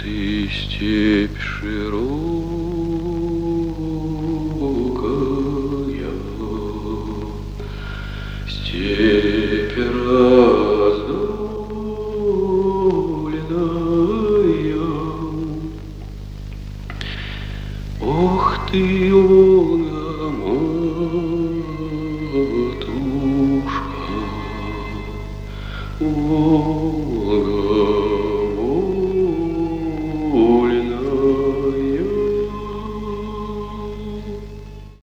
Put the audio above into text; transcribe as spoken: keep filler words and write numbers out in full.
ты степь широкая, степь раздольная. Ох ты, Волга, матушка, Волга.